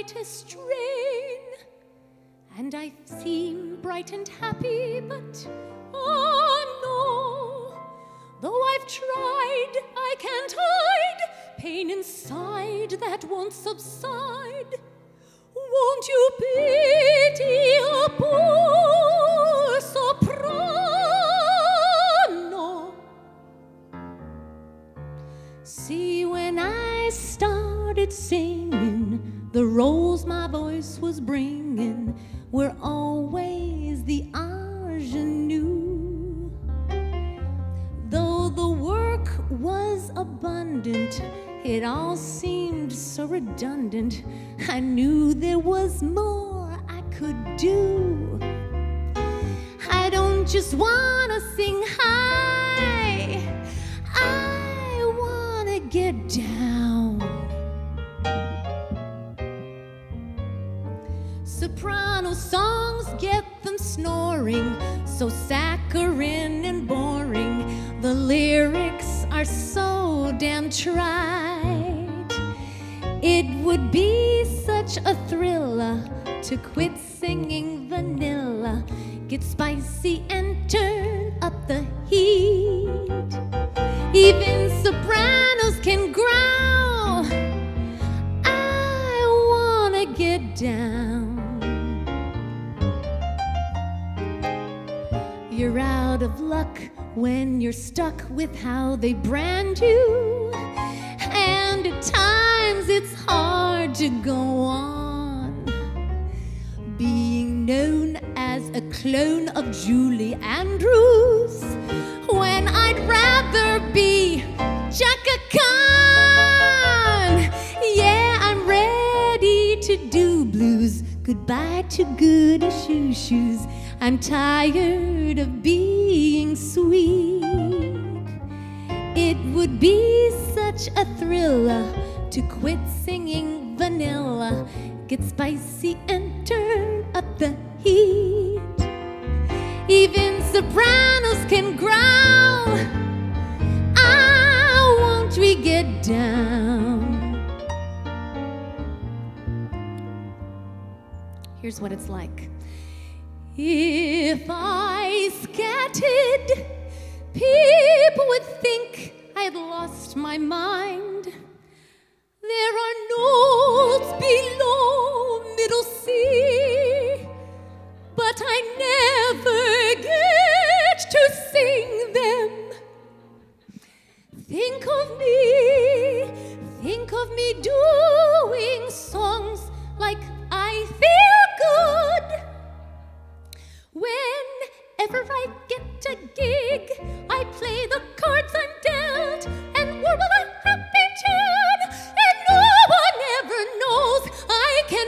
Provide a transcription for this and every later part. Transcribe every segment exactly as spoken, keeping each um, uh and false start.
slightest strain, and I seem bright and happy, but oh no, though I've tried, I can't hide pain inside that won't subside. Won't you pity a poor soprano? See, when I started singing, the roles my voice was bringing were always the ingenue. Though the work was abundant, it all seemed so redundant. I knew there was more I could do. I don't just wanna sing high, I wanna get down. Soprano songs get them snoring, so saccharine and boring. The lyrics are so damn trite. It would be such a thriller to quit singing vanilla, get spicy and turn up the heat. Even sopranos can growl, I wanna get down. You're out of luck when you're stuck with how they brand you, and at times it's hard to go on being known as a clone of Julie Andrews when I'd rather be Chaka Khan. Yeah, I'm ready to do blues. Goodbye to goody shoe-shoes. I'm tired of being sweet. It would be such a thriller to quit singing vanilla, get spicy and turn up the heat. Even sopranos can growl, ah, won't we get down? Here's what it's like. If I scattered, people would think I'd lost my mind. There are notes below middle C, but I never get to sing them. Think of me, think of me doing songs like I Feel Good. Whenever I get a gig, I play the cards I'm dealt and warble a happy tune, and no one ever knows I can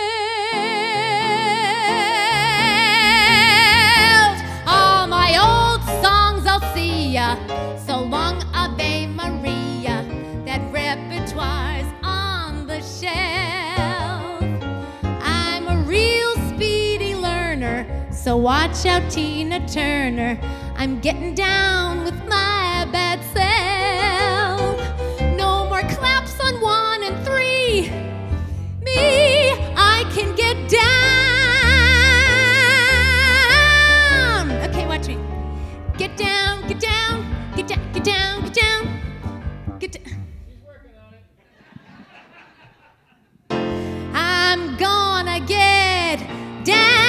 belt. All my old songs, I'll see ya. So long, Ave Maria. That repertoire's on the shelf. I'm a real speedy learner, so watch out, Tina Turner. I'm getting down with my bad self. No more claps on one and three. Me, I can get down. Okay, watch me. Get down, get down, get down, get down, get down, get down. He's working on it. I'm gonna get down.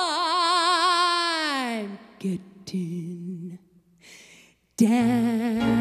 Getting down.